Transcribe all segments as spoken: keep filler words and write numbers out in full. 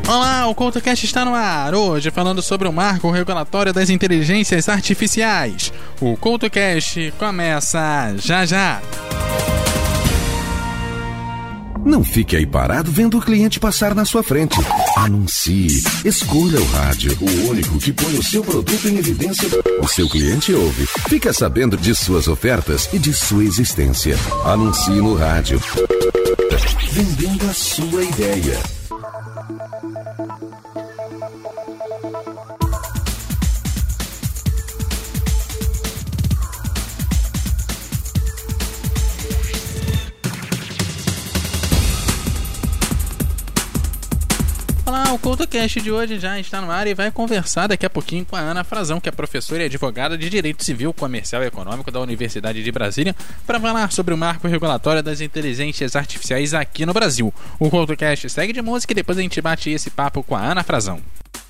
Olá, o CoutoCast está no ar, hoje falando sobre o marco regulatório das inteligências artificiais. O CoutoCast começa já já. Não fique aí parado vendo o cliente passar na sua frente. Anuncie. Escolha o rádio, o único que põe o seu produto em evidência. O seu cliente ouve. Fica sabendo de suas ofertas e de sua existência. Anuncie no rádio. Vendendo a sua ideia. Olá, o CoutoCast de hoje já está no ar e vai conversar daqui a pouquinho com a Ana Frazão, que é professora e advogada de Direito Civil, Comercial e Econômico da Universidade de Brasília, para falar sobre o marco regulatório das inteligências artificiais aqui no Brasil. O CoutoCast segue de música e depois a gente bate esse papo com a Ana Frazão.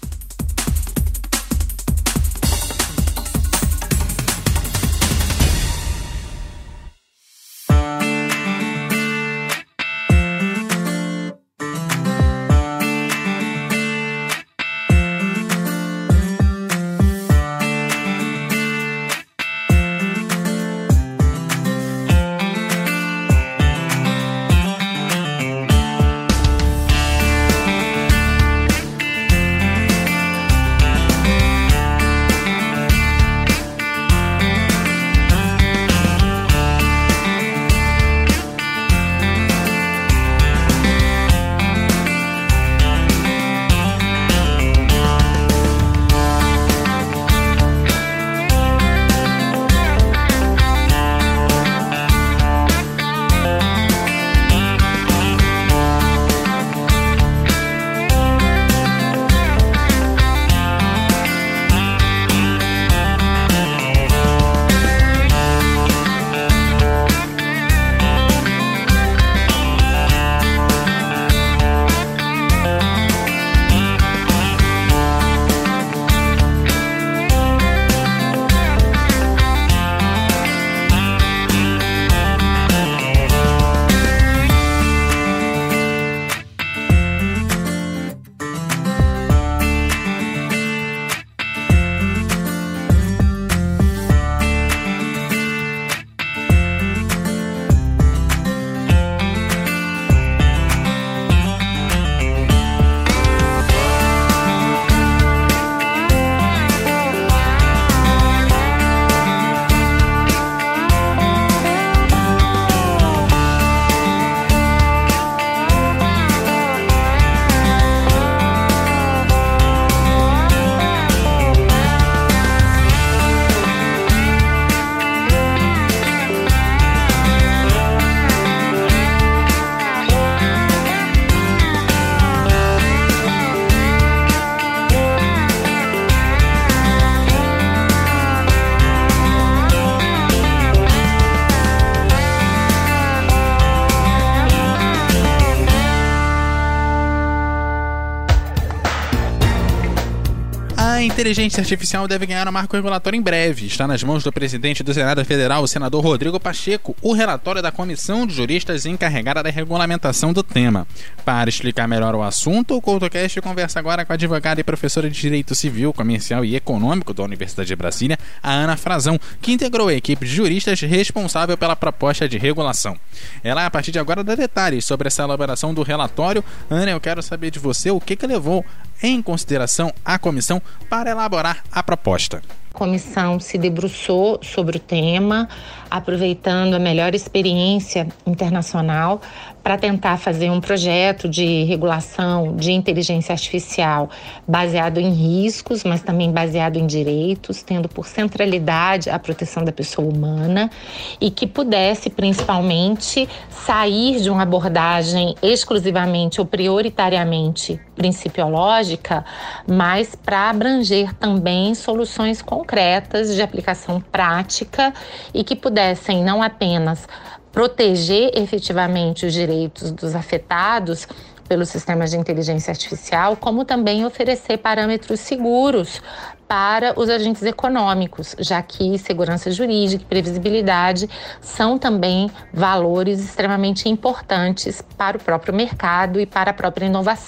A inteligência artificial deve ganhar um marco regulatório em breve. Está nas mãos do presidente do Senado Federal, o senador Rodrigo Pacheco, o relatório da comissão de juristas encarregada da regulamentação do tema. Para explicar melhor o assunto, o CoutoCast conversa agora com a advogada e professora de Direito Civil, Comercial e Econômico da Universidade de Brasília, a Ana Frazão, que integrou a equipe de juristas responsável pela proposta de regulação. Ela, a partir de agora, dá detalhes sobre essa elaboração do relatório. Ana, eu quero saber de você o que, que levou em consideração a comissão para elaborar a proposta. A comissão se debruçou sobre o tema, aproveitando a melhor experiência internacional para tentar fazer um projeto de regulação de inteligência artificial baseado em riscos, mas também baseado em direitos, tendo por centralidade a proteção da pessoa humana e que pudesse, principalmente, sair de uma abordagem exclusivamente ou prioritariamente principiológica, mas para abranger também soluções concretas de aplicação prática e que pudessem não apenas proteger efetivamente os direitos dos afetados pelos sistemas de inteligência artificial, como também oferecer parâmetros seguros para os agentes econômicos, já que segurança jurídica e previsibilidade são também valores extremamente importantes para o próprio mercado e para a própria inovação.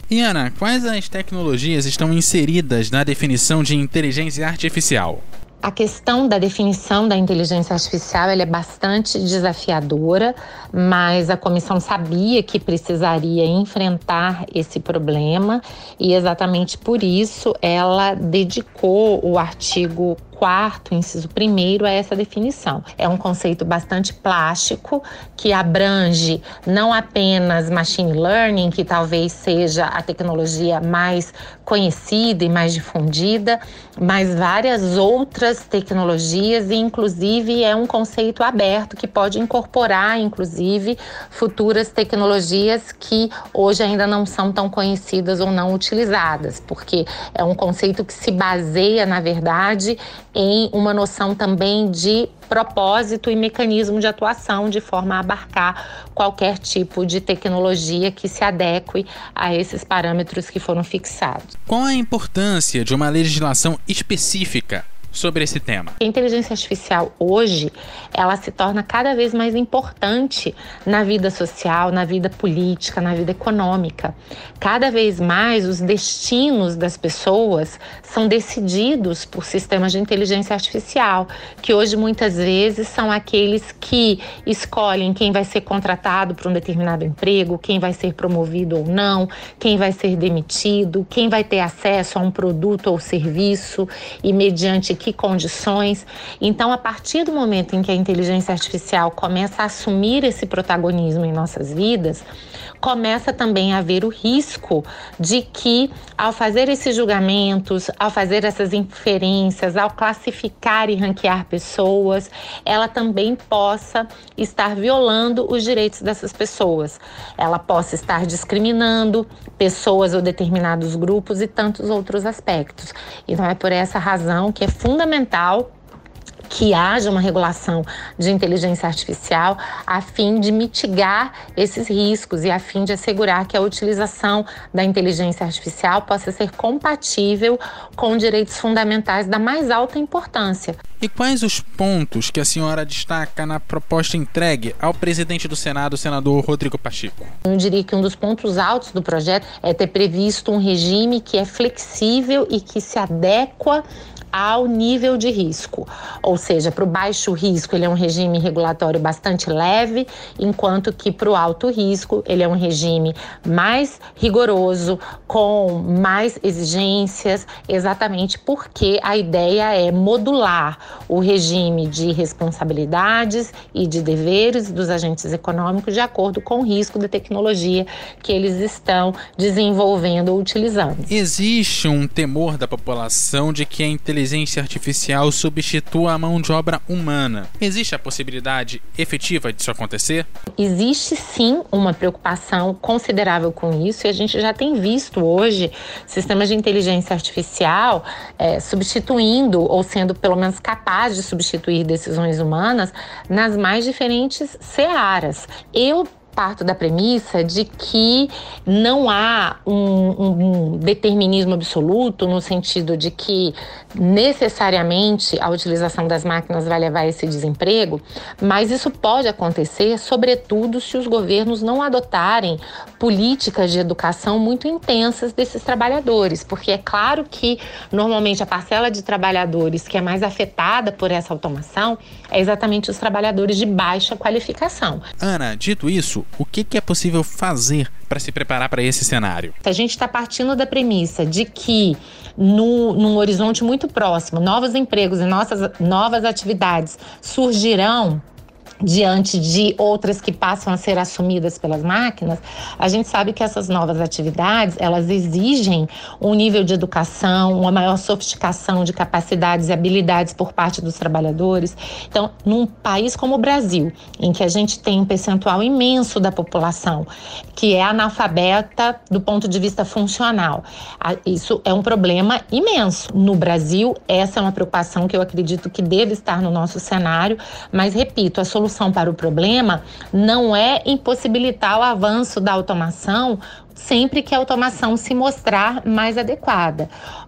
E Ana, quais as tecnologias estão inseridas na definição de inteligência artificial? A questão da definição da inteligência artificial ela é bastante desafiadora, mas a comissão sabia que precisaria enfrentar esse problema e exatamente por isso ela dedicou o artigo quarto, inciso primeiro, a essa definição. É um conceito bastante plástico que abrange não apenas machine learning, que talvez seja a tecnologia mais conhecida e mais difundida, mas várias outras tecnologias e inclusive é um conceito aberto que pode incorporar inclusive futuras tecnologias que hoje ainda não são tão conhecidas ou não utilizadas, porque é um conceito que se baseia, na verdade, em uma noção também de propósito e mecanismo de atuação, de forma a abarcar qualquer tipo de tecnologia que se adeque a esses parâmetros que foram fixados. Qual a importância de uma legislação específica sobre esse tema? A inteligência artificial hoje, ela se torna cada vez mais importante na vida social, na vida política, na vida econômica. Cada vez mais os destinos das pessoas são decididos por sistemas de inteligência artificial, que hoje muitas vezes são aqueles que escolhem quem vai ser contratado para um determinado emprego, quem vai ser promovido ou não, quem vai ser demitido, quem vai ter acesso a um produto ou serviço e mediante que condições. Então, a partir do momento em que a inteligência artificial começa a assumir esse protagonismo em nossas vidas, começa também a haver o risco de que, ao fazer esses julgamentos, ao fazer essas inferências, ao classificar e ranquear pessoas, ela também possa estar violando os direitos dessas pessoas. Ela possa estar discriminando pessoas ou determinados grupos e tantos outros aspectos. Então, é por essa razão que é fundamental que haja uma regulação de inteligência artificial a fim de mitigar esses riscos e a fim de assegurar que a utilização da inteligência artificial possa ser compatível com direitos fundamentais da mais alta importância. E quais os pontos que a senhora destaca na proposta entregue ao presidente do Senado, o senador Rodrigo Pacheco? Eu diria que um dos pontos altos do projeto é ter previsto um regime que é flexível e que se adequa ao nível de risco, ou seja, para o baixo risco ele é um regime regulatório bastante leve, enquanto que para o alto risco ele é um regime mais rigoroso, com mais exigências, exatamente porque a ideia é modular o regime de responsabilidades e de deveres dos agentes econômicos de acordo com o risco da tecnologia que eles estão desenvolvendo ou utilizando. Existe um temor da população de que a inteligência inteligência artificial substitua a mão de obra humana. Existe a possibilidade efetiva disso acontecer? Existe sim uma preocupação considerável com isso e a gente já tem visto hoje sistemas de inteligência artificial é, substituindo ou sendo pelo menos capaz de substituir decisões humanas nas mais diferentes searas. Eu parto da premissa de que não há um, um, um determinismo absoluto no sentido de que necessariamente a utilização das máquinas vai levar a esse desemprego, mas isso pode acontecer, sobretudo se os governos não adotarem políticas de educação muito intensas desses trabalhadores, porque é claro que normalmente a parcela de trabalhadores que é mais afetada por essa automação é exatamente os trabalhadores de baixa qualificação. Ana, dito isso, o que, que é possível fazer para se preparar para esse cenário? A gente está partindo da premissa de que no, num horizonte muito próximo, novos empregos e nossas, novas atividades surgirão diante de outras que passam a ser assumidas pelas máquinas. A gente sabe que essas novas atividades, elas exigem um nível de educação, uma maior sofisticação de capacidades e habilidades por parte dos trabalhadores. Então, num país como o Brasil, em que a gente tem um percentual imenso da população que é analfabeta do ponto de vista funcional, isso é um problema imenso. No Brasil, essa é uma preocupação que eu acredito que deve estar no nosso cenário, mas, repito, a solução para o problema não é impossibilitar o avanço da automação sempre que a automação se mostrar mais adequada.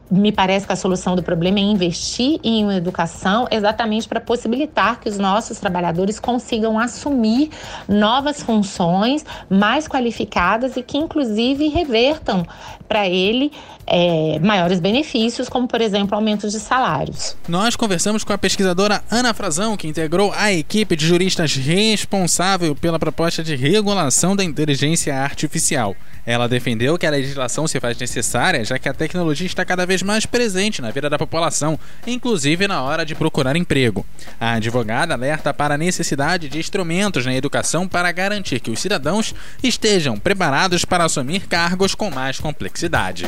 me parece que a solução do problema é investir em uma educação exatamente para possibilitar que os nossos trabalhadores consigam assumir novas funções mais qualificadas e que, inclusive, revertam para ele é, maiores benefícios, como, por exemplo, aumento de salários. Nós conversamos com a pesquisadora Ana Frazão, que integrou a equipe de juristas responsável pela proposta de regulação da inteligência artificial. Ela defendeu que a legislação se faz necessária, já que a tecnologia está cada vez mais presente na vida da população, inclusive na hora de procurar emprego. A advogada alerta para a necessidade de instrumentos na educação para garantir que os cidadãos estejam preparados para assumir cargos com mais complexidade.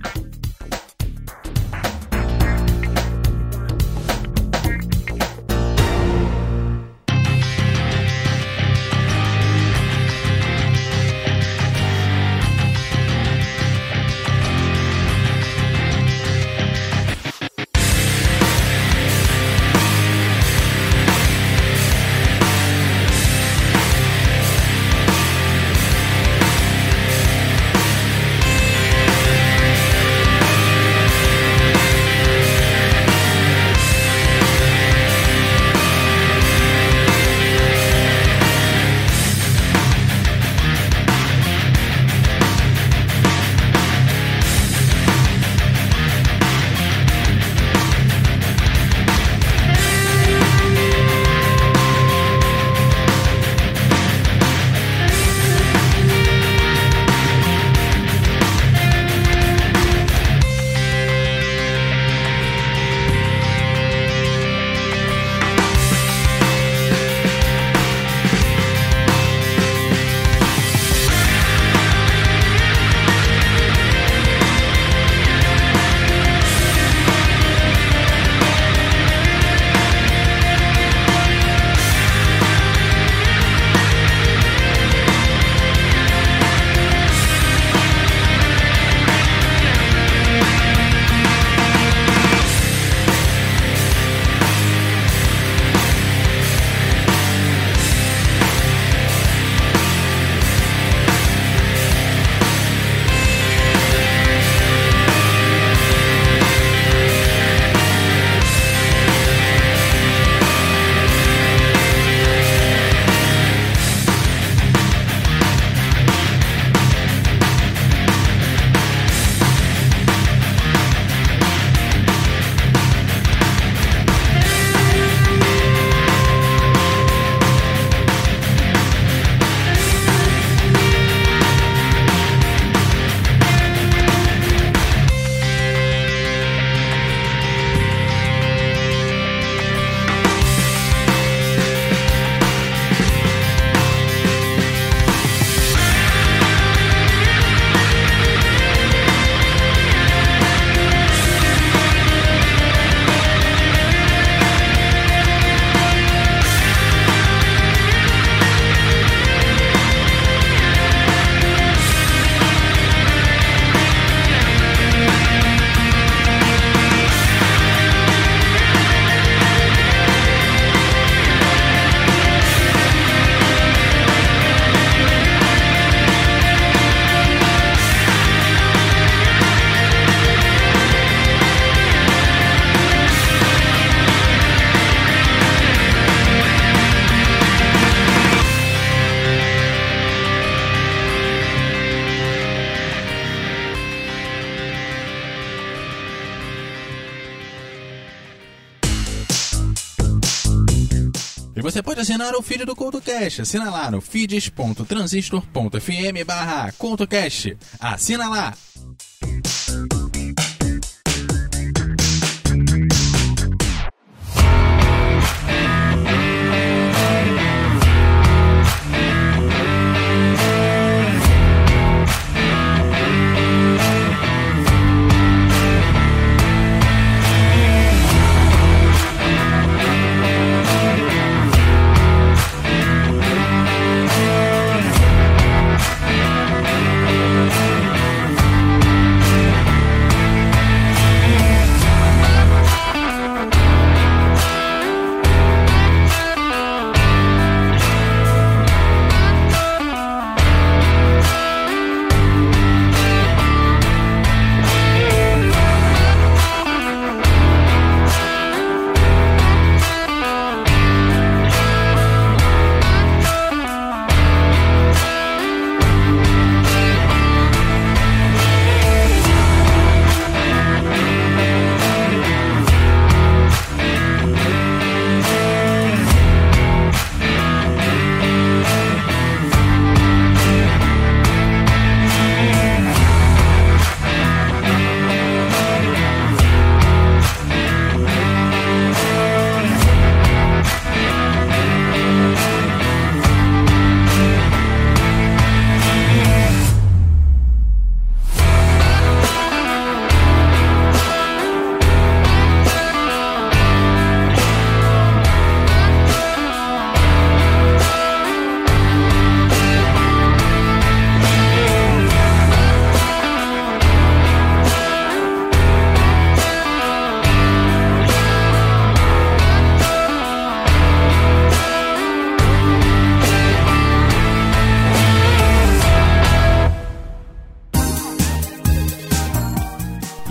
Você pode assinar o feed do CoutoCast. Assina lá no feeds ponto transistor ponto f m barra CoutoCast. Assina lá!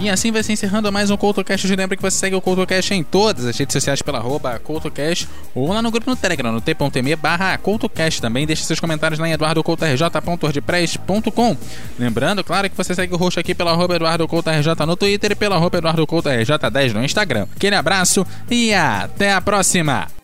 E assim vai se encerrando mais um CoutoCast. Lembra que você segue o CoutoCast em todas as redes sociais pela arroba CoutoCast ou lá no grupo no Telegram, no t.me barra CoutoCast. Também deixe seus comentários lá em eduardo couto r j ponto wordpress ponto com. Lembrando, claro, que você segue o roxo aqui pela arroba Eduardo Couto R J no Twitter e pela arroba Eduardo Couto R J dez no Instagram. Aquele abraço e até a próxima!